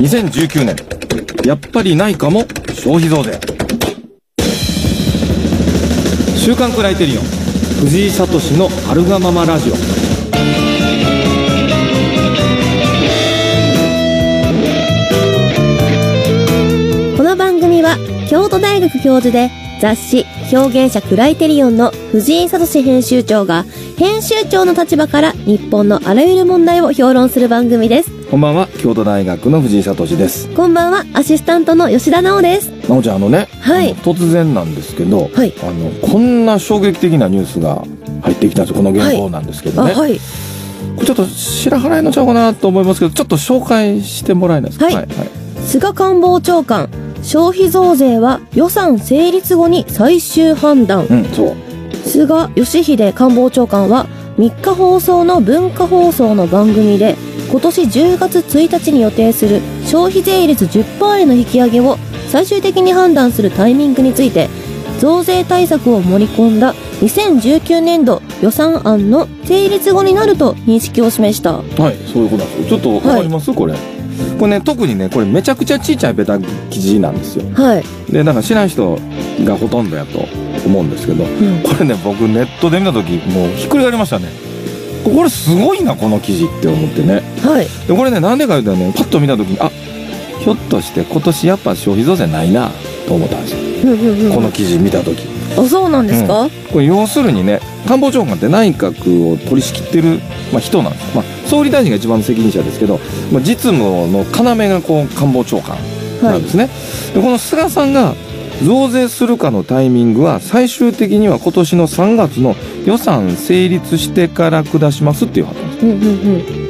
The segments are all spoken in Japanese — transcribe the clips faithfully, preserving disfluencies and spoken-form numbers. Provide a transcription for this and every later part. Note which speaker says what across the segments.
Speaker 1: にせんじゅうきゅうねん、やっぱりないかも消費増税。週刊クライテリオン、藤井聡のあるがままラジオ。
Speaker 2: この番組は京都大学教授で雑誌表現者クライテリオンの藤井聡編集長が編集長の立場から日本のあらゆる問題を評論する番組です。
Speaker 1: こんばんは、京都大学の藤井聡です。
Speaker 2: こんばんは、アシスタントの吉田直です。
Speaker 1: 直ちゃん、あのね、
Speaker 2: はい、
Speaker 1: あの突然なんですけど、
Speaker 2: はい、
Speaker 1: あのこんな衝撃的なニュースが入ってきたんですよ。この原稿なんですけどね、
Speaker 2: はい、
Speaker 1: これちょっと白払いのちゃうかなと思いますけど、ちょっと紹介してもらえないですか。
Speaker 2: はい、
Speaker 1: はいはい、
Speaker 2: 菅官房長官、消費増税は予算成立後に最終判断。
Speaker 1: うん、そう。
Speaker 2: 菅義偉官房長官はみっか放送の文化放送の番組で、今年じゅうがつついたちに予定する消費税率 じゅっパーセント への引き上げを最終的に判断するタイミングについて、増税対策を盛り込んだにせんじゅうきゅうねんど予算案の成立後になると認識を示した。
Speaker 1: はい、そういうことなんですよ。ちょっとわかります、はい、これこれね、特にね、これめちゃくちゃちっちゃいベタ記事なんですよ。
Speaker 2: はい。で、
Speaker 1: なんか知らん人がほとんどやと思うんですけど、うん、これね、僕ネットで見た時もうひっくり返りましたね。これすごいな、この記事って思ってね。
Speaker 2: はい。
Speaker 1: で、これね、なんでか言うとね、パッと見た時に、あ、ひょっとして今年やっぱ消費増税ないなと思ったんですよ。うんうんうん、この記事見た時。
Speaker 2: あ、そうなんですか、うん、
Speaker 1: これ要するにね、官房長官って内閣を取り仕切ってる、まあ、人なんですよ。まあ、総理大臣が一番の責任者ですけど、まあ、実務の要がこう官房長官なんですね。はい、でこの菅さんが増税するかのタイミングは最終的には今年のさんがつの予算成立してから下しますっていう話なんです。うんうんうん、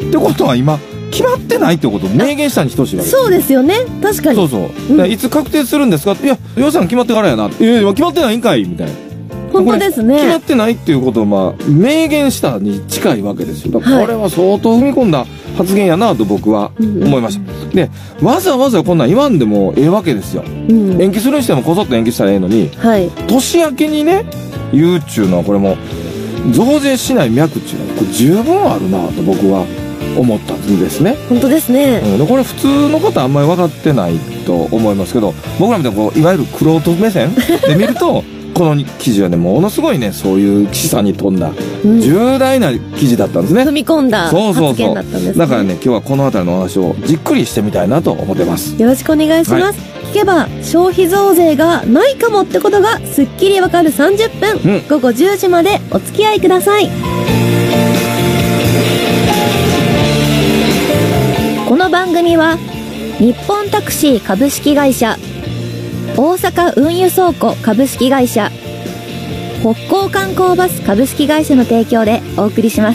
Speaker 1: ってことは今決まってないってことを明言したに等しいわけです。
Speaker 2: そうですよね、確かに。
Speaker 1: そうそう、うん、いつ確定するんですかって、いや予算決まってからやな、いや決まってないんかいみたいな。
Speaker 2: 本当ですね。決
Speaker 1: まってないっていうことをまあ明言したに近いわけですよ。だからこれは相当踏み込んだ発言やなと僕は思いました。うん、でわざわざこんなん言わんでもええわけですよ。うん、延期するにしてもこそっと延期したらええのに、はい、年明けにね言うっちゅうのはこれも増税しない脈っちゅうのはこれ十分あるなと僕は思ったんですね。
Speaker 2: 本当ですね。
Speaker 1: うん、これ普通の方あんまり分かってないと思いますけど、僕らみたいなこういわゆる玄人目線で見るとこの記事はね、ものすごいね、そういう記者に富んだ重大な記事だったんですね。
Speaker 2: 踏み込んだ発言だったんですね。
Speaker 1: そうそうそう。だからね、今日はこのあたりのお話をじっくりしてみたいなと思ってます。
Speaker 2: よろしくお願いします。はい、聞けば消費増税がないかもってことがすっきりわかるさんじゅっぷん、うん、ごごじゅうじまでお付き合いください。この番組は日本タクシー株式会社、大阪運輸倉庫株式会社、北港観光バス株式会社の提供でお送りします。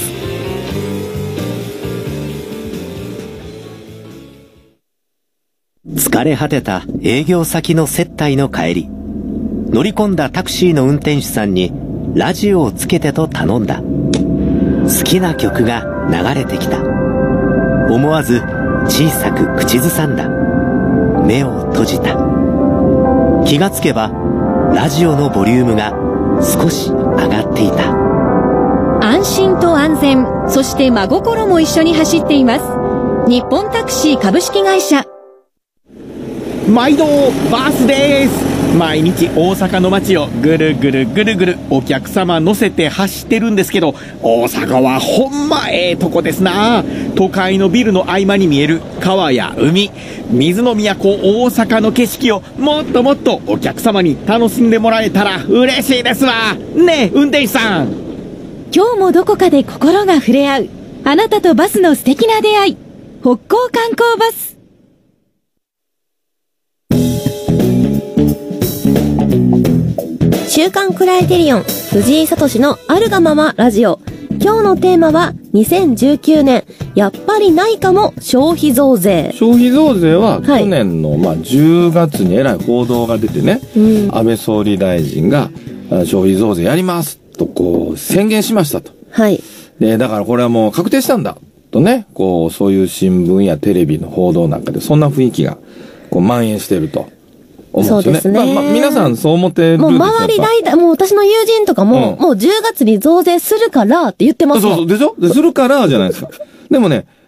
Speaker 3: 疲れ果てた営業先の接待の帰り、乗り込んだタクシーの運転手さんにラジオをつけてと頼んだ。好きな曲が流れてきた。思わず小さく口ずさんだ。目を閉じた。気がつけばラジオのボリュームが少し上がっていた。
Speaker 4: 安心と安全、そして真心も一緒に走っています。日本タクシー株式会社。
Speaker 5: 毎度バースです。毎日大阪の街をぐるぐるぐるぐるお客様乗せて走ってるんですけど、大阪はほんまええとこですな。都会のビルの合間に見える川や海、水の都大阪の景色をもっともっとお客様に楽しんでもらえたら嬉しいですわねえ運転手さん。
Speaker 4: 今日もどこかで心が触れ合う、あなたとバスの素敵な出会い、北港観光バス。
Speaker 2: 週刊クライテリオン、藤井聡のあるがままラジオ。今日のテーマはにせんじゅうきゅうねん、やっぱりないかも消費増税。
Speaker 1: 消費増税は去年のまあじゅうがつにえらい報道が出てね、うん、安倍総理大臣が消費増税やりますとこう宣言しましたと。はい。で、だからこれはもう確定したんだとね、こうそういう新聞やテレビの報道なんかでそんな雰囲気がこう蔓延していると。
Speaker 2: そうですね。
Speaker 1: まあまあ、皆さんそう思ってるんですよ。
Speaker 2: もう周り大体、もう私の友人とかも、うん、もうじゅうがつに増税するからって言ってますもん。
Speaker 1: そうそう、でしょでするからじゃないですか。でもね、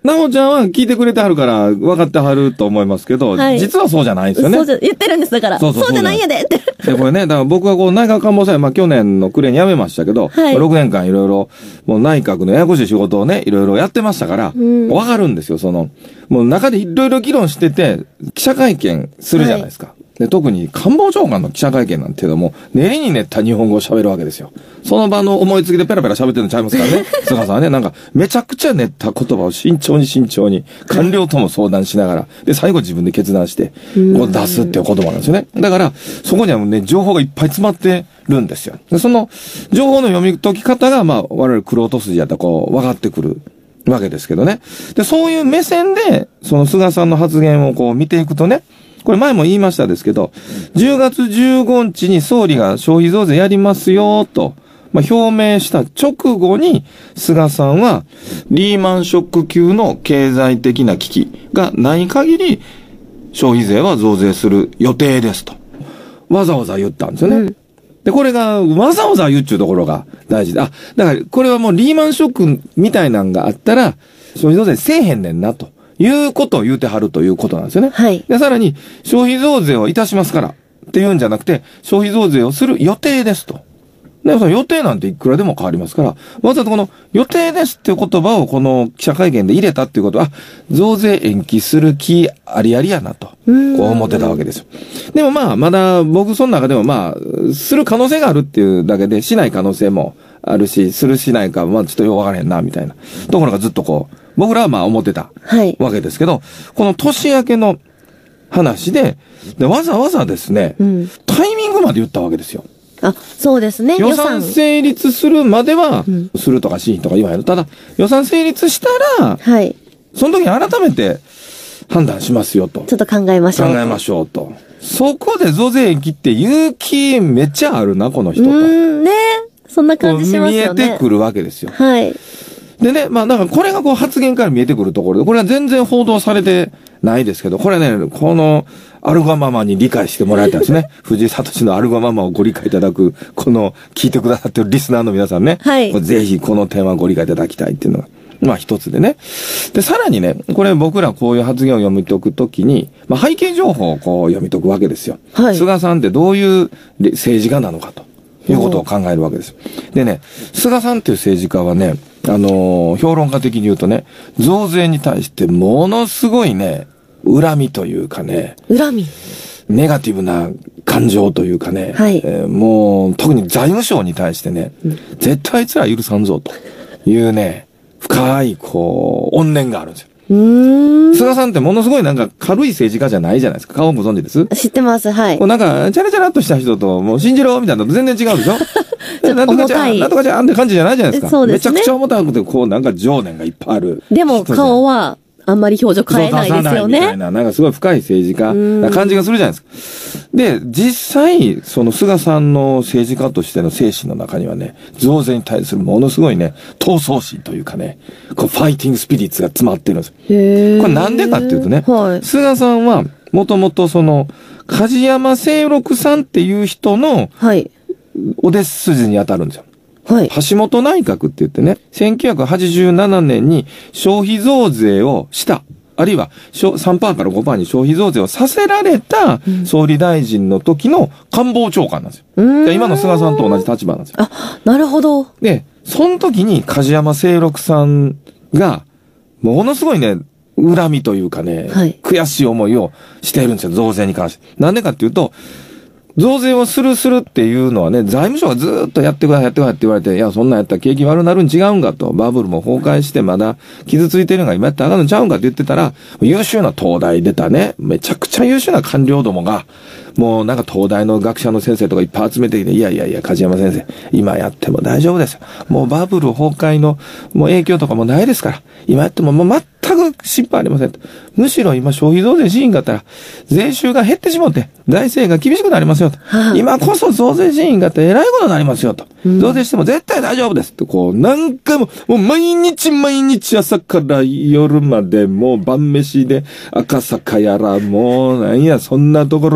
Speaker 1: なおちゃんは聞いてくれてはるから分かってはると思いますけど、はい、実はそうじゃないんですよね。
Speaker 2: そうじゃ、言ってるんです、だから。そうそうそう、そうじゃないんやでって。
Speaker 1: で、これね、だから僕はこう内閣官房参与、まあ去年の暮れに辞めましたけど、はい、ろくねんかんいろいろ、もう内閣のややこしい仕事をね、いろいろやってましたから、分かるんですよ、その、もう中でいろいろ議論してて、記者会見するじゃないですか。はい、で、特に官房長官の記者会見なんていうのも、練りに練った日本語を喋るわけですよ。その場の思いつきでペラペラ喋ってるのちゃいますからね。菅さんはね、なんか、めちゃくちゃ練った言葉を慎重に慎重に、官僚とも相談しながら、で、最後自分で決断して、こう出すっていう言葉なんですよね。だから、そこにはもうね、情報がいっぱい詰まってるんですよ。で、その、情報の読み解き方が、まあ、我々玄人筋やったらこう、分かってくるわけですけどね。で、そういう目線で、その菅さんの発言をこう見ていくとね、これ前も言いましたですけど、じゅうがつじゅうごにちに総理が消費増税やりますよ、と、まあ、表明した直後に、菅さんは、リーマンショック級の経済的な危機がない限り、消費税は増税する予定ですと。わざわざ言ったんですよね。うん、で、これが、わざわざ言うっちゅうところが大事で。あ、だから、これはもうリーマンショックみたいなんがあったら、消費増税せえへんねんなと。いうことを言うてはるということなんですよね。
Speaker 2: はい。
Speaker 1: で、さらに、消費増税をいたしますからって言うんじゃなくて、消費増税をする予定ですと。で、その予定なんていくらでも変わりますから、わざとこの予定ですっていう言葉をこの記者会見で入れたっていうことは、増税延期する気ありありやなと、こう思ってたわけですよ。でもまあ、まだ僕その中でもまあ、する可能性があるっていうだけで、しない可能性もあるし、するしないか、まあちょっとよくわからへんな、みたいなところがずっとこう、僕らはまあ思ってたわけですけど、はい、この年明けの話で、でわざわざですね、うん、タイミングまで言ったわけですよ。
Speaker 2: あ、そうですね。
Speaker 1: 予算成立するまでは、うん、するとかしんとか言わへんの。ただ、予算成立したら、はい、その時に改めて判断しますよと。
Speaker 2: ちょっと考えましょう。
Speaker 1: 考えましょうと。そこで増税延期って勇気めっちゃあるな、この人と。
Speaker 2: うんね。そんな感じしますよね。
Speaker 1: 見えてくるわけですよ。
Speaker 2: はい。
Speaker 1: でね、まあだからこれがこう発言から見えてくるところで、これは全然報道されてないですけど、これね、このアルゴママに理解してもらいたいですね。藤井聡のアルゴママをご理解いただく、この聞いてくださってるリスナーの皆さんね。はい。ぜひこの点はご理解いただきたいっていうのが、まあ一つでね。で、さらにね、これ僕らこういう発言を読み解くときに、まあ背景情報をこう読み解くわけですよ。はい。菅さんってどういう政治家なのかということを考えるわけです。でね、菅さんっていう政治家はね、あのー、評論家的に言うとね、増税に対してものすごいね、恨みというかね、
Speaker 2: 恨み
Speaker 1: ネガティブな感情というかね、
Speaker 2: はい、
Speaker 1: えー、もう特に財務省に対してね、うん、絶対あいつら許さんぞというね、深いこう、怨念があるんですよ。
Speaker 2: うーん。
Speaker 1: 菅さんってものすごいなんか軽い政治家じゃないじゃないですか。顔ご存知です？
Speaker 2: 知ってます、はい。
Speaker 1: こうなんか、チャラチャラっとした人と、もう信じろみたいなのと全然違うでしょなんとかちゃん、なんとかちゃんって感じじゃないじゃないですか。
Speaker 2: そうですね。
Speaker 1: めちゃくちゃ重たくて、こうなんか情念がいっぱいある。
Speaker 2: でも顔は、あんまり表情変えないですよね。みたい
Speaker 1: な、なんかすごい深い政治家な感じがするじゃないですか。で、実際、その菅さんの政治家としての精神の中にはね、増税に対するものすごいね、闘争心というかね、こうファイティングスピリッツが詰まってるんですよ。
Speaker 2: へー。
Speaker 1: これなんでかっていうとね、はい、菅さんは、もともとその、梶山清六さんっていう人の、はい。お弟子筋に当たるんですよ。はい。橋本内閣って言ってね、せんきゅうひゃくはちじゅうななねんに消費増税をした。あるいは さんパーセント から ごパーセント に消費増税をさせられた総理大臣の時の官房長官なんですよ。うん、今の菅さんと同じ立場なんですよ。
Speaker 2: あ、なるほど。
Speaker 1: で、その時に梶山清六さんが、ものすごいね、恨みというかね、はい、悔しい思いをしているんですよ、増税に関して。なんでかっていうと、増税をするするっていうのはね、財務省がずーっとやってください、やってくださいって言われて、いや、そんなんやったら景気悪なるん違うんかと、バブルも崩壊してまだ傷ついてるのが今やったらあかんのちゃうんかって言ってたら、優秀な東大出たね、めちゃくちゃ優秀な官僚どもが、もうなんか東大の学者の先生とかいっぱい集めてきて、いやいやいや、梶山先生、今やっても大丈夫ですよ。もうバブル崩壊のもう影響とかもないですから、今やってももう全く心配ありませんと。むしろ今消費増税シーンがあったら、税収が減ってしまって、財政が厳しくなりますよと。はあ、今こそ増税シーンがあって偉いことになりますよと。うん、増税しても絶対大丈夫ですと。こう、何回も、もう毎日毎日朝から夜までもう晩飯で赤坂やら、もうなんや、そんなところで、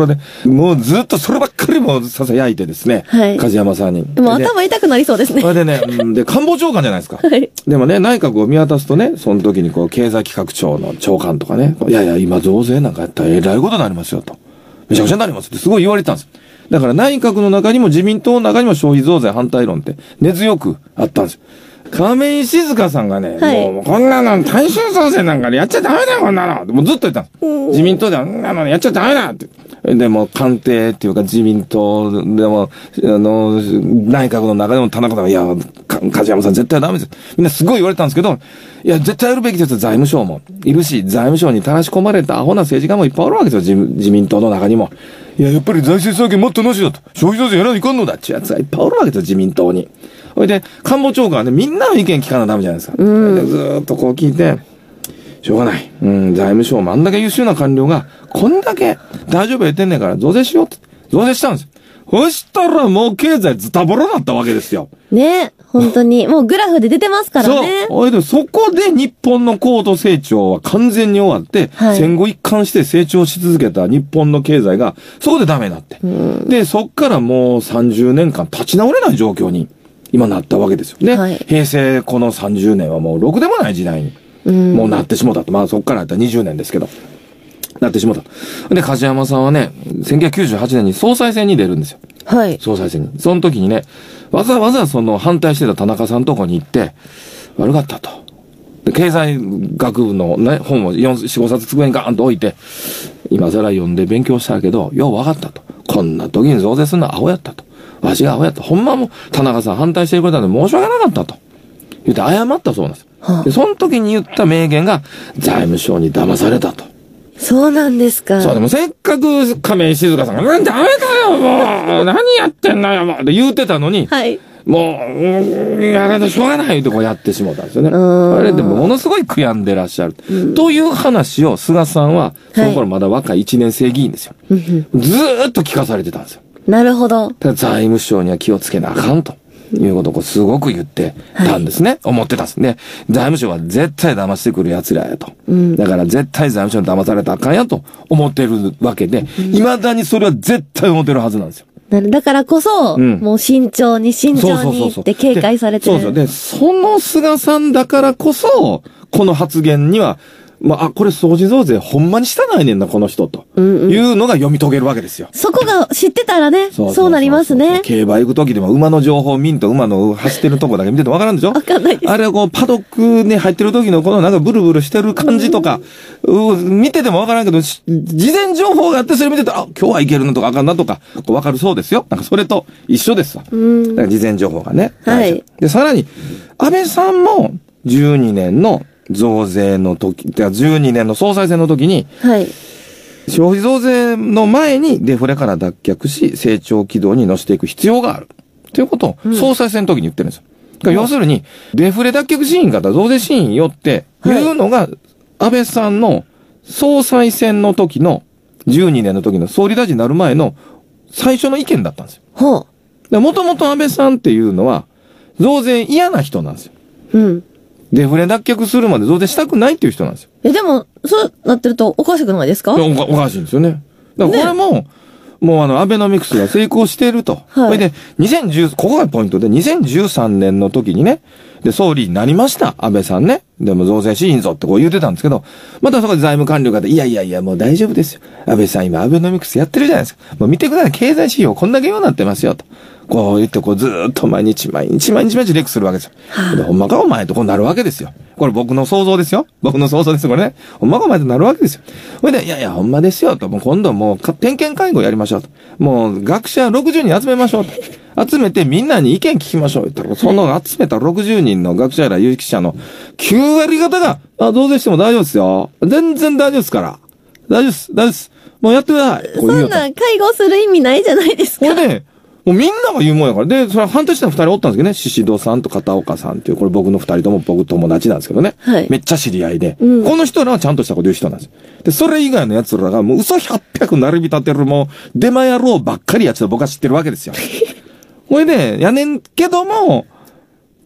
Speaker 1: もうずっとそればっかりも囁いてですね。
Speaker 2: はい。
Speaker 1: 梶山さんに。
Speaker 2: でも頭痛くなりそうですね。
Speaker 1: それでね、で、官房長官じゃないですか。
Speaker 2: はい。
Speaker 1: でもね、内閣を見渡すとね、その時にこう、経済企画庁の長官とかね、いやいや、今増税なんかやったらえらいことになりますよと。めちゃくちゃになりますってすごい言われてたんです。だから内閣の中にも自民党の中にも消費増税反対論って根強くあったんですよ。亀井静香さんがね、はい、もうこんなの大衆増税なんかでやっちゃダメだよこんなのもうずっと言ったんです。自民党ではこんなのやっちゃダメだって。でも官邸っていうか自民党でも、あの、内閣の中でも田中さんが、いや、梶山さん絶対ダメです。みんなすごい言われたんですけど、いや、絶対やるべきですよ。財務省もいるし、財務省に垂らし込まれたアホな政治家もいっぱいおるわけですよ。自, 自民党の中にも。いや、やっぱり財政再建もっとなしだと。消費増税やらないかんのだってやつがいっぱいおるわけですよ、自民党に。それで、官房長官はね、みんなの意見聞かなダメじゃないですか。うんでずーっとこう聞いて、しょうがない。うん、財務省もあんだけ優秀な官僚が、こんだけ大丈夫言ってんねんから増税しようって。増税したんですよ。そしたらもう経済ズタボロだったわけですよ。
Speaker 2: ね本当に。もうグラフで出てますからね。
Speaker 1: そう。でそこで日本の高度成長は完全に終わって、はい、戦後一貫して成長し続けた日本の経済が、そこでダメになって。で、そっからもうさんじゅうねんかん立ち直れない状況に今なったわけですよね。はい、平成このさんじゅうねんはもうろくでもない時代に。もうなってしもたと。まあそっからやったらにじゅうねんですけど。なってしもた。で、梶山さんはね、せんきゅうひゃくきゅうじゅうはちねんに総裁選に出るんですよ。
Speaker 2: はい。
Speaker 1: 総裁選に。その時にね、わざわざその反対してた田中さんのとこに行って、悪かったと。で、経済学部のね、本をよん、よん、ごさつ机にガーンと置いて、今更読んで勉強したけど、よう分かったと。こんな時に増税するのはアホやったと。わしがアホやった。ほんまもう田中さん反対してくれたんで申し訳なかったと。言って謝ったそうなんです。はあ、で、その時に言った名言が、財務省に騙されたと。
Speaker 2: そうなんですか。
Speaker 1: そう、でもせっかく亀井静香さんが、ダメだよ、もう何やってんのよ、もうって言うてたのに、はい。もう、うん、やらないしょうがないとこうやってしもたんですよね。あれでもものすごい悔やんでらっしゃる。うん、という話を菅さんは、その頃まだ若いいちねん生議員ですよ。はい、ずーっと聞かされてたんですよ。
Speaker 2: なるほど。
Speaker 1: 財務省には気をつけなあかんと。いうことをこうすごく言ってたんですね。はい、思ってたんですね。財務省は絶対騙してくる奴らやと。うん、だから絶対財務省に騙されたらあかんやと思ってるわけで、うん、未だにそれは絶対思ってるはずなんですよ。
Speaker 2: だからこそ、うん、もう慎重に慎重にって警戒されてる。
Speaker 1: そうそう。で、その菅さんだからこそ、この発言には、まあ、あ、これ掃除増税ほんまにしたないねんな、この人と。うんうん、いうのが読み解けるわけですよ。
Speaker 2: そこが知ってたらね、そうそうそうそうそうなりますね。
Speaker 1: 競馬行くときでも馬の情報見んと馬の走ってるとこだけ見ててわからんでしょわ
Speaker 2: かんないです。
Speaker 1: あれはこう、パドックに入ってる時のこのなんかブルブルしてる感じとか、うん、見ててもわからんけど、事前情報があってそれ見てたら、あ、今日はいけるのとかあかんなとか、こうわかるそうですよ。なんかそれと一緒ですわ。うん、だから事前情報がね。
Speaker 2: はい。
Speaker 1: で、さらに、安倍さんもじゅうにねんの増税の時、じゅうにねんの総裁選の時に、はい。消費増税の前にデフレから脱却し、成長軌道に乗せていく必要がある。ということを、総裁選の時に言ってるんですよ。うん、要するに、デフレ脱却シーンから増税シーンよっていうのが、安倍さんの総裁選の時の、じゅうにねんの時の総理大臣になる前の最初の意見だったんですよ。はあ。もともと安倍さんっていうのは、増税嫌な人なんですよ。うん。デフレ脱却するまで増税したくないっていう人なんですよ。
Speaker 2: え、でも、そうなってるとおかしくないですか？
Speaker 1: おか、おかしいんですよね。だからこれも、ね、もうあの、アベノミクスが成功していると。はい。それで、にせんじゅう、ここがポイントで、にせんじゅうさんねんの時にね、で、総理になりました、安倍さんね。でも増税しいんぞってこう言ってたんですけど、またそこで財務官僚がで、いやいやいや、もう大丈夫ですよ。安倍さん今アベノミクスやってるじゃないですか。もう見てください、経済指標こんだけようになってますよ、と。こう言って、こうずーっと毎日毎日毎日毎日レクするわけですよ。はあ、でほんまかお前とこうなるわけですよ。これ僕の想像ですよ。僕の想像ですこれね。ほんまかお前となるわけですよ。それで、いやいや、ほんまですよ、と。もう今度もう、点検会合やりましょう、と。もう、学者ろくじゅうにん集めましょう、と。集めてみんなに意見聞きましょう、言ったら、その集めたろくじゅうにんの学者やら有識者のきゅうわり方が、あ、増税しても大丈夫ですよ。全然大丈夫ですから。大丈夫です、大丈夫です。もうやってください。
Speaker 2: こうそんな会合する意味ないじゃないですか。
Speaker 1: これで、もうみんなが言うもんやから。で、それは反対したら二人おったんですけどね。宍戸さんと片岡さんっていう、これ僕の二人とも僕友達なんですけどね。はい。めっちゃ知り合いで。うん、この人らはちゃんとしたこと言う人なんです。で、それ以外の奴らがもう嘘ひゃっぴゃく並び立てるもう、デマ野郎ばっかりやつを僕は知ってるわけですよ。これで、やねんけども、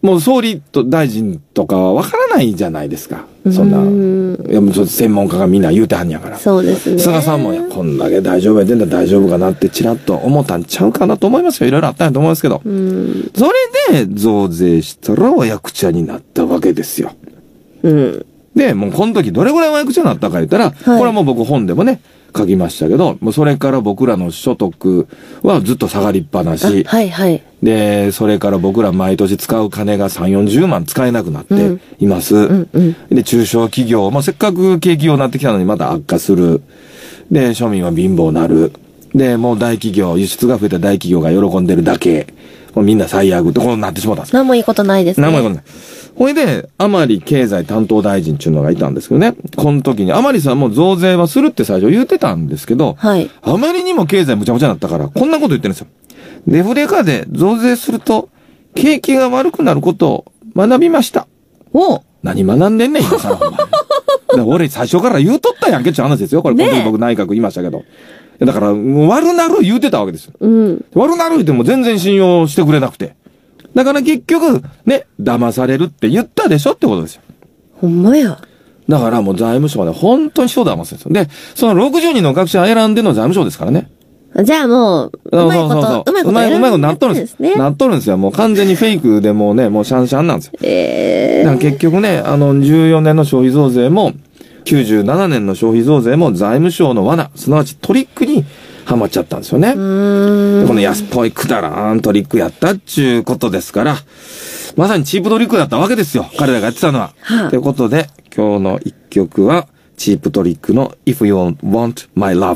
Speaker 1: もう総理と大臣とかはわからないじゃないですか。そんな。いやもう専門家がみんな言うてはんやから。
Speaker 2: そうですね。
Speaker 1: 菅さんも、いや、こんだけ大丈夫やでんだ大丈夫かなってちらっと思ったんちゃうかなと思いますよ。いろいろあったんやと思いますけど。それで増税したらお役者になったわけですよ。
Speaker 2: うん。
Speaker 1: で、もうこの時どれぐらいお役者になったか言ったら、はい、これはもう僕本でもね、書きましたけど、もうそれから僕らの所得はずっと下がりっぱなし。
Speaker 2: はいはい。
Speaker 1: で、それから僕ら毎年使う金がさん、よんじゅうまん使えなくなっています。うんうんうん、で、中小企業、まあ、せっかく景気良くなってきたのにまた悪化する。で、庶民は貧乏なる。で、もう大企業、輸出が増えた大企業が喜んでるだけ。もうみんな最悪ってこうなってしまったんです。
Speaker 2: 何もいいことないですね。
Speaker 1: 何もいいことない。ほいで、甘利経済担当大臣っていうのがいたんですけどね。この時に、甘利さんも増税はするって最初言ってたんですけど、はい。あまりにも経済むちゃむちゃになったから、こんなこと言ってるんですよ。デフレ下で増税すると、景気が悪くなることを学びました。
Speaker 2: お
Speaker 1: 何学んでんねん、今さら。俺最初から言うとったやんけって話ですよ。これ、この時僕内閣言いましたけど。だから、悪なる言うてたわけですよ。うん。悪なる言っても全然信用してくれなくて。だから結局、ね、騙されるって言ったでしょってことですよ。
Speaker 2: ほんまや。
Speaker 1: だからもう財務省はね、本当に人を騙すんですよ。で、そのろくじゅうにんの学者選んでの財務省ですからね。
Speaker 2: じゃあもう、うまいこと、うまいこと、うまいこと
Speaker 1: なっとるんですね。なっとるんですよ。もう完全にフェイクでもうね、もうシャンシャンなんですよ。ええー。だから結局ね、あの、じゅうよねんの消費増税も、きゅうじゅうななねんの消費増税も財務省の罠、すなわちトリックにハマっちゃったんですよね。うーん、この安っぽいくだらんトリックやったっちゅうことですから、まさにチープトリックだったわけですよ。彼らがやってたのは。はあ、ということで、今日の一曲は、チープトリックの If You Want My Love。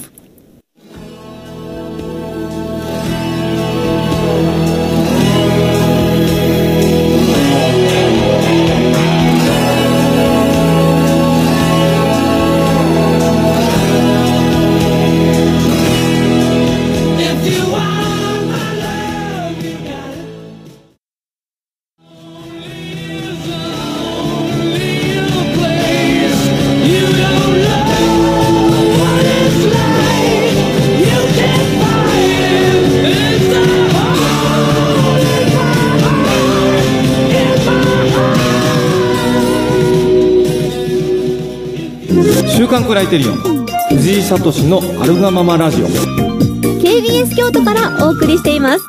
Speaker 1: 週刊クライテリオン藤井聡のアルガママラジオ
Speaker 2: ケービーエス 京都からお送りしています。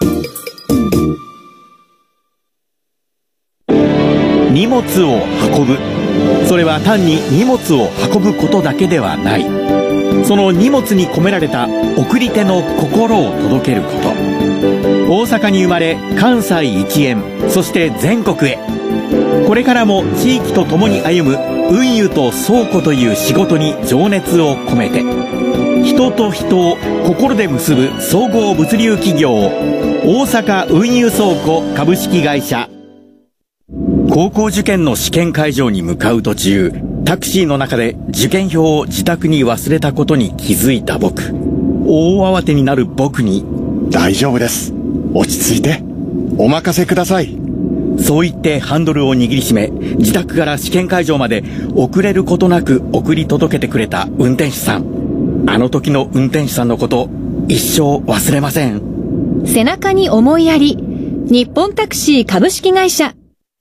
Speaker 5: 荷物を運ぶ、それは単に荷物を運ぶことだけではない。その荷物に込められた送り手の心を届けること。大阪に生まれ関西一円、そして全国へ。これからも地域と共に歩む運輸と倉庫という仕事に情熱を込めて、人と人を心で結ぶ総合物流企業大阪運輸倉庫株式会社。高校受験の試験会場に向かう途中、タクシーの中で受験票を自宅に忘れたことに気づいた僕。大慌てになる僕に、
Speaker 6: 大丈夫です、落ち着いて、お任せください、
Speaker 5: そう言ってハンドルを握りしめ、自宅から試験会場まで遅れることなく送り届けてくれた運転手さん。あの時の運転手さんのこと、一生忘れません。
Speaker 4: 背中に思いやり、日本タクシー株式会社。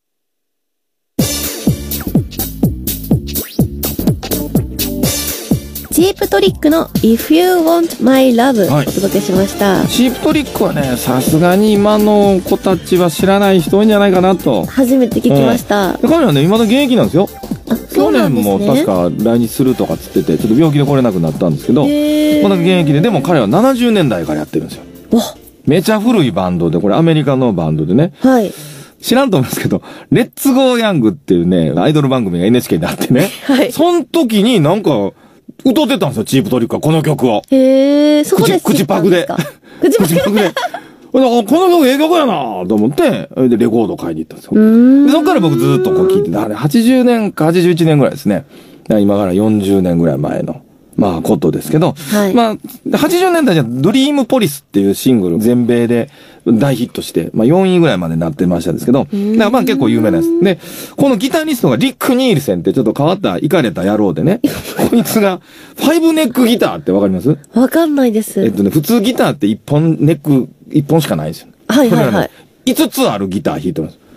Speaker 2: チープトリックの If You Want My Love、はい、お届けしました。
Speaker 1: チープトリックはね、さすがに今の子たちは知らない人多いんじゃないかなと。
Speaker 2: 初めて聞きました。
Speaker 1: うん、彼はね、今の現役なんですよ。
Speaker 2: あ、そうなんですね。
Speaker 1: 去年も確か来日するとかつってて、ちょっと病気で来れなくなったんですけど、まだ現役で、でも彼はななじゅうねんだいからやってるんですよ。めちゃ古いバンドで、これアメリカのバンドでね。はい。知らんと思いますけど、レッツゴーヤングっていうね、アイドル番組が エヌエイチケー であってね。はい。その時になんか、歌ってたんですよ、チープトリックは、この曲を。
Speaker 2: へー、そこで
Speaker 1: 口パクで。口パクで。この曲ええ曲やなと思って、で、レコード買いに行ったんですよ。で、そっから僕ずっとこう聴いてた。あれ、はちじゅうねんかはちじゅういちねんぐらいですね。今からよんじゅうねんぐらい前の、まあ、ことですけど、はい、まあ、はちじゅうねんだいじゃドリームポリスっていうシングル、全米で大ヒットして、まあよんいぐらいまでなってましたですけど、だからまあ結構有名なやつ。で、このギタリストがリック・ニールセンってちょっと変わった、イカれた野郎でね、こいつが、ファイブネックギターってわかります？
Speaker 2: わかんないです。
Speaker 1: えっとね、普通ギターって一本、ネック一本しかないんですよ。
Speaker 2: はいはいはい。
Speaker 1: いつつあるギター弾いてます。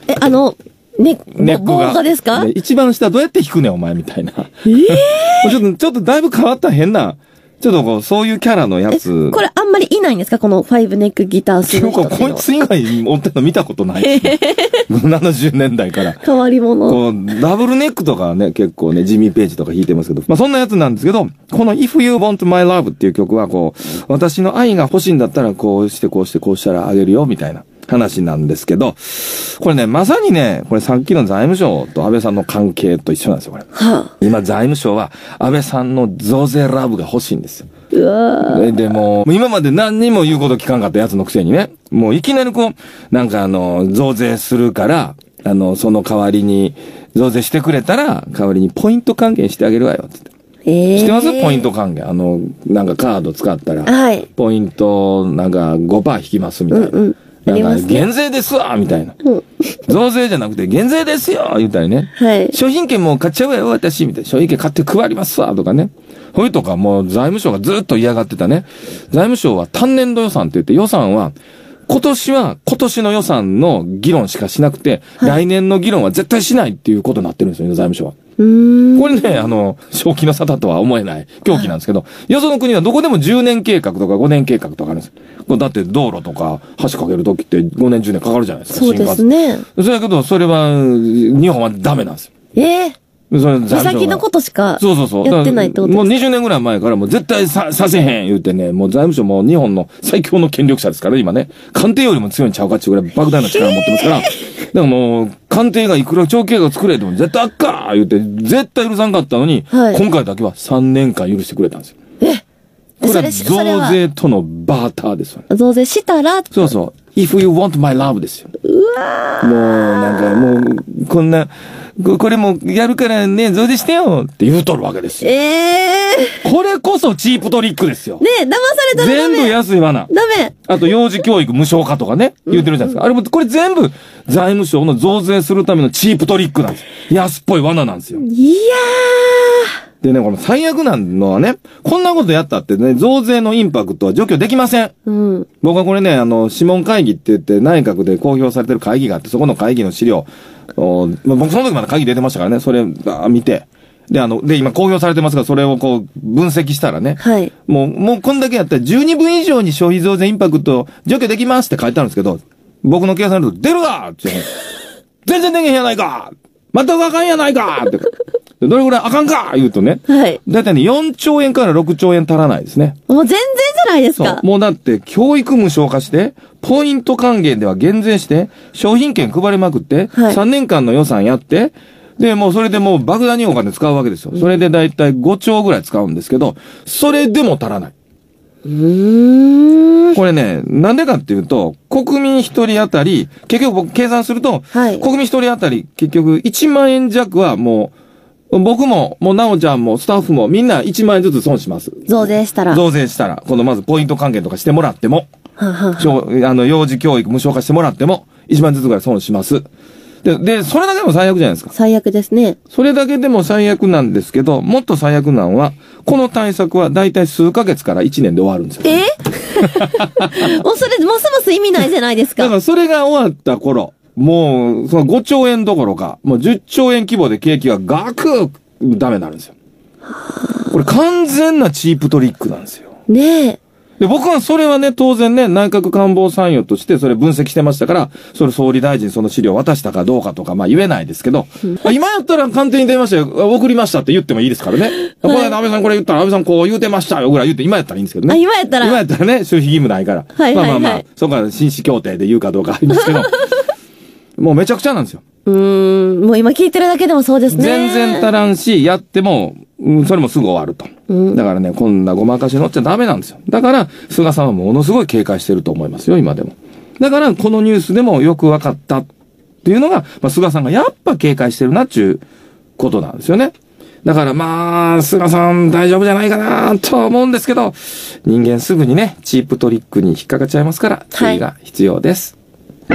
Speaker 2: え、あの、ね、
Speaker 1: ネックが。
Speaker 2: 棒がですか？
Speaker 1: で一番下どうやって弾くねんお前みたいな。
Speaker 2: えー、
Speaker 1: ちょっと、ちょっとだいぶ変わった変な、ちょっとこう、そういうキャラのやつ。
Speaker 2: これあんまりいないんですか？このファイブネックギターする人っていうのは。
Speaker 1: こいつ以外持ってんの見たことないですね。ななじゅうねんだいから。
Speaker 2: 変わり者。
Speaker 1: こう、ダブルネックとかはね、結構ね、ジミー・ページとか弾いてますけど、まあそんなやつなんですけど、この If You Want My Love っていう曲はこう、私の愛が欲しいんだったらこうしてこうしてこうしたらあげるよ、みたいな話なんですけど、これね、まさにね、これさっきの財務省と安倍さんの関係と一緒なんですよ、これ。
Speaker 2: はあ、
Speaker 1: 今財務省は安倍さんの増税ラブが欲しいんですよ。
Speaker 2: うわー。
Speaker 1: で、もう、今まで何にも言うこと聞かんかったやつのくせにね、もういきなりこう、なんかあの、増税するから、あの、その代わりに、増税してくれたら、代わりにポイント還元してあげるわよ、つって。
Speaker 2: えー、
Speaker 1: 知ってます？ポイント還元。あの、なんかカード使ったら、
Speaker 2: はい。
Speaker 1: ポイント、なんか ごパーセント 引きますみたいな。
Speaker 2: うんうん。ありますね。
Speaker 1: 減税ですわみたいな。
Speaker 2: うん、
Speaker 1: 増税じゃなくて減税ですよ言ったりね。
Speaker 2: はい。
Speaker 1: 商品券も買っちゃうわよ、私みたいな。商品券買って配りますわとかね。こういうとかもう財務省がずっと嫌がってたね。財務省は単年度予算って言って予算は、今年は今年の予算の議論しかしなくて、はい、来年の議論は絶対しないっていうことになってるんですよね、財務省は。
Speaker 2: うーん。
Speaker 1: これね、あの、正気の沙汰とは思えない狂気なんですけど、よその国はどこでもじゅうねん計画とかごねん計画とかあるんです。これだって道路とか橋かけるときってごねんじゅうねんかかるじゃないですか。
Speaker 2: そうですね。
Speaker 1: それだけど、それは、日本はダメなんですよ。
Speaker 2: ええー。
Speaker 1: それ
Speaker 2: 目先のことしか
Speaker 1: そうそうそう
Speaker 2: やってないってことですか？
Speaker 1: もうにじゅうねんぐらい前からもう絶対さ、させへん言うてね、もう財務省も日本の最強の権力者ですから、今ね。官邸よりも強いんちゃうかっていうぐらい莫大な力を持ってますから。だからもう、官邸がいくら長期計画作れても絶対あっか言うて、絶対許さんかったのに、はい、今回だけはさんねんかん許してくれたんですよ。
Speaker 2: え
Speaker 1: これは増税とのバーターですよね。
Speaker 2: 増税したら
Speaker 1: そうそう。If you want my love ですよ。
Speaker 2: うわー。
Speaker 1: もう、なんかもう、こんな、これもやるからね、増税してよって言うとるわけですよ。
Speaker 2: ええー。
Speaker 1: これこそチープトリックですよ。
Speaker 2: ねえ、騙されたらダメ。
Speaker 1: 全部安い罠。
Speaker 2: ダメ。
Speaker 1: あと、幼児教育無償化とかね、言ってるじゃないですか。うんうん、あれも、これ全部、財務省の増税するためのチープトリックなんです。安っぽい罠なんですよ。
Speaker 2: いやー。
Speaker 1: でね、この最悪なのはね、こんなことやったってね、増税のインパクトは除去できません。
Speaker 2: うん。
Speaker 1: 僕はこれね、あの、諮問会議って言って内閣で公表されてる会議があって、そこの会議の資料、お僕その時まだ会議出てましたからね、それ、あ見て。で、あの、で、今公表されてますから、それをこう、分析したらね。
Speaker 2: はい。
Speaker 1: もう、もうこんだけやったらじゅうにぶん以上に消費増税インパクト除去できますって書いてあるんですけど、僕の計算だと、出るかって、全然できへんやないか全くあかんやないかって。どれぐらいあかんか言うとね。
Speaker 2: はい。
Speaker 1: だいたいね、よんちょうえんからろくちょうえん足らないですね。
Speaker 2: もう全然じゃないですか。
Speaker 1: そう。もうだって、教育無償化して、ポイント還元では減税して、商品券配りまくって、はい、さんねんかんの予算やって、で、もうそれでもう莫大にお金使うわけですよ。それでだいたいごちょうぐらい使うんですけど、それでも足らない。
Speaker 2: うーん。
Speaker 1: これね、なんでかっていうと、国民一人当たり、結局僕計算すると、はい、国民一人当たり結局いちまんえん弱はもう、僕も、もうなおちゃんもスタッフもみんないちまんえんずつ損します。
Speaker 2: 増税したら。
Speaker 1: 増税したら。このまずポイント還元とかしてもらっても、
Speaker 2: ははは
Speaker 1: あの、幼児教育無償化してもらっても、いちまんえんずつぐらい損します。で、で、それだけでも最悪じゃないですか。
Speaker 2: 最悪ですね。
Speaker 1: それだけでも最悪なんですけど、もっと最悪なのは、この対策はだいたい数ヶ月からいちねんで終わるんですよ。
Speaker 2: えもうそれ、ますます意味ないじゃないですか。
Speaker 1: だからそれが終わった頃、もう、そのごちょうえんどころか、もうじゅっちょうえん規模で景気がガクッダメになるんですよ。これ完全なチープトリックなんですよ。
Speaker 2: ねえ。で、
Speaker 1: 僕はそれはね、当然ね、内閣官房参与としてそれ分析してましたから、それ総理大臣その資料渡したかどうかとか、まあ言えないですけど、今やったら官邸に電話して送りましたって言ってもいいですからね。はい、この間安倍さんこれ言ったら安倍さんこう言うてましたよぐらい言って今やったらいいんですけどね。
Speaker 2: あ、今やったら
Speaker 1: 今やったらね、守秘義務ないから。
Speaker 2: はいはいはい、
Speaker 1: まあまあまあ、そこから紳士協定で言うかどうかありますけど、もうめちゃくちゃなんですよ。
Speaker 2: うーん、もう今聞いてるだけでもそうですね。
Speaker 1: 全然足らんし、やっても、うん、それもすぐ終わると。うん、だからね、こんなごまかし乗っちゃダメなんですよ。だから、菅さんはものすごい警戒してると思いますよ、今でも。だから、このニュースでもよく分かったっていうのが、まあ、菅さんがやっぱ警戒してるなっていうことなんですよね。だからまあ、菅さん大丈夫じゃないかなとは思うんですけど、人間すぐにね、チープトリックに引っかかっちゃいますから、注意が必要です。はい、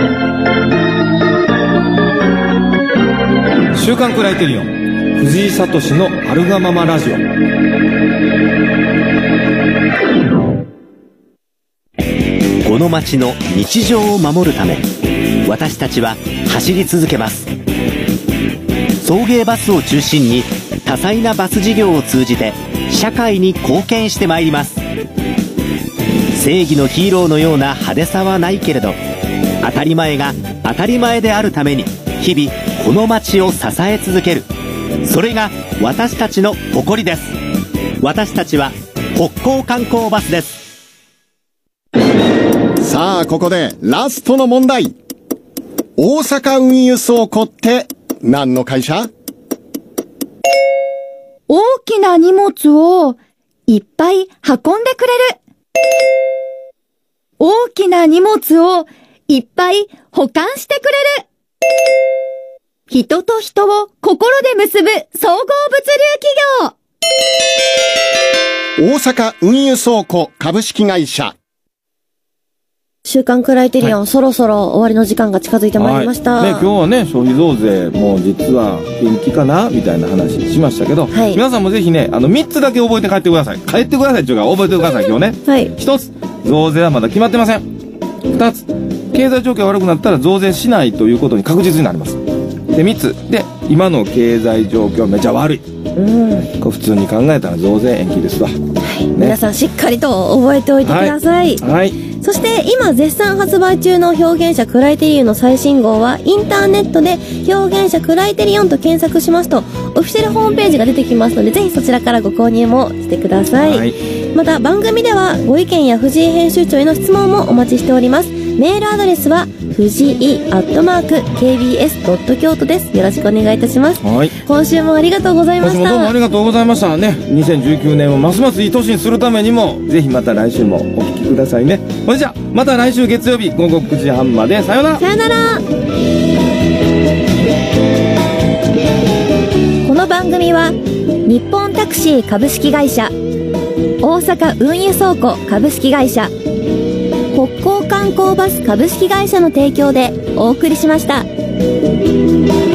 Speaker 1: 週刊クライテリオン。藤井聡のあるがままラジオ。
Speaker 3: この街の日常を守るため、 私たちは走り続けます。送迎バスを中心に多彩なバス事業を通じて社会に貢献してまいります。正義のヒーローのような派手さはないけれど、当たり前が当たり前であるために日々この街を支え続ける。それが私たちの誇りです。私たちは北港観光バスです。
Speaker 6: さあ、ここでラストの問題。大阪運輸倉庫って何の会社？
Speaker 7: 大きな荷物をいっぱい運んでくれる。大きな荷物をいっぱい保管してくれる。人と人を心で結ぶ総合物流企業。
Speaker 6: 大阪運輸倉庫株式会社。
Speaker 2: 週刊クライテリオン、はい、そろそろ終わりの時間が近づいてまいりました、
Speaker 1: はいね、今日はね消費増税もう実は延期かなみたいな話しましたけど、はい、皆さんもぜひねあのみっつだけ覚えて帰ってください。帰ってくださいっていうか覚えてください今日ね、はい、ひとつ増税はまだ決まってません。ふたつ経済状況が悪くなったら増税しないということに確実になります。でみっつで今の経済状況めちゃ悪い、うん、これ普通に考えたら増税延期ですわ、はい
Speaker 2: ね、皆さんしっかりと覚えておいてください、はい、はい、そして今絶賛発売中の表現者クライテリオンの最新号はインターネットで表現者クライテリオンと検索しますとオフィシャルホームページが出てきますのでぜひそちらからご購入もしてください、はい、また番組ではご意見や藤井編集長への質問もお待ちしております。メールアドレスは藤井アットマーク ケービーエスドット京都です。よろしくお願いいたします。はい、今週もありがとうございました。
Speaker 1: 今週もどうもありがとうございましたね。にせんじゅうきゅうねんをますますいい年にするためにもぜひまた来週もお聞きくださいね。それじゃあまた来週月曜日午後くじはんまでさよなら。
Speaker 2: さよなら。この番組は日本タクシー株式会社、大阪運輸倉庫株式会社、北港観光バス株式会社の提供でお送りしました。